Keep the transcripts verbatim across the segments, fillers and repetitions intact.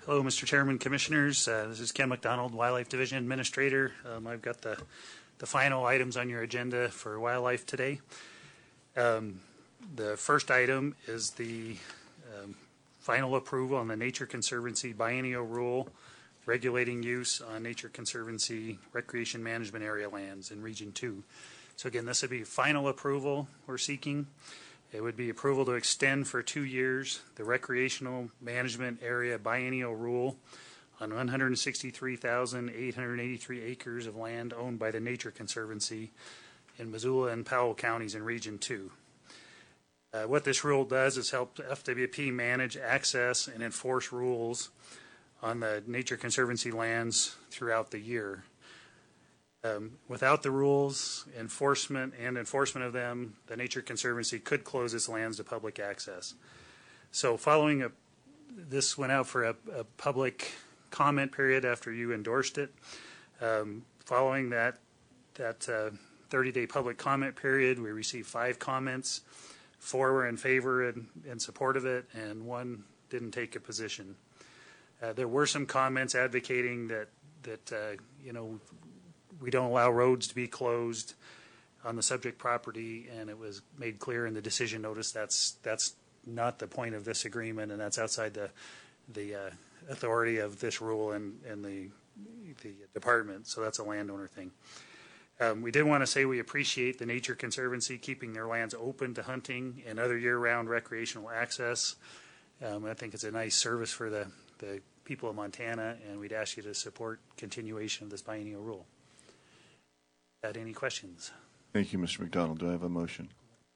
Hello, Mister Chairman, Commissioners. Uh, this is Ken McDonald, Wildlife Division Administrator. Um, I've got the, the final items on your agenda for wildlife today. Um, the first item is the um, final approval on the Nature Conservancy biennial rule regulating use on Nature Conservancy recreation management area lands in Region two. So again, this would be final approval we're seeking. It would be approval to extend for two years the recreational management area biennial rule on one hundred sixty-three thousand eight hundred eighty-three acres of land owned by the Nature Conservancy in Missoula and Powell counties in Region two. Uh, what this rule does is help F W P manage, access, and enforce rules on the Nature Conservancy lands throughout the year. Um, without the rules, enforcement and enforcement of them, the Nature Conservancy could close its lands to public access. So following a, this went out for a, a public comment period after you endorsed it. Um, following that that uh, thirty-day public comment period, we received five comments. Four were in favor and in support of it, and one didn't take a position. Uh, there were some comments advocating that that uh, you know. we don't allow roads to be closed on the subject property, and it was made clear in the decision notice that's that's not the point of this agreement, and that's outside the the uh, authority of this rule and, and the the department. So that's a landowner thing. Um, we did want to say we appreciate the Nature Conservancy keeping their lands open to hunting and other year-round recreational access. Um, I think it's a nice service for the the people of Montana, and we'd ask you to support continuation of this biennial rule. Had any questions? Thank you, Mister McDonald. Do I have a motion?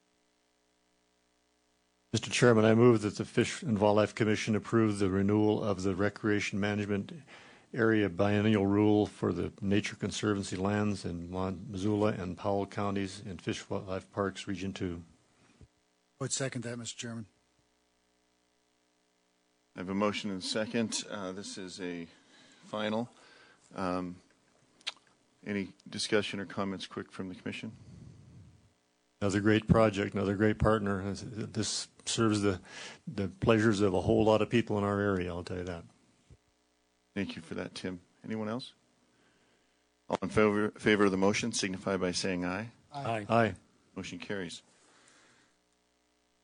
Mister Chairman, I move that the Fish and Wildlife Commission approve the renewal of the Recreation Management Area Biennial Rule for the Nature Conservancy lands in Missoula and Powell counties in Fish and Wildlife Parks, Region two. I would second that, Mister Chairman. I have a motion and a second. Uh, this is a final. Um, Any discussion or comments quick from the Commission? Another great project, another great partner. This serves the, the pleasures of a whole lot of people in our area, I'll tell you that. Thank you for that, Tim. Anyone else? All in favor, favor of the motion signify by saying aye. Aye. Aye. Motion carries.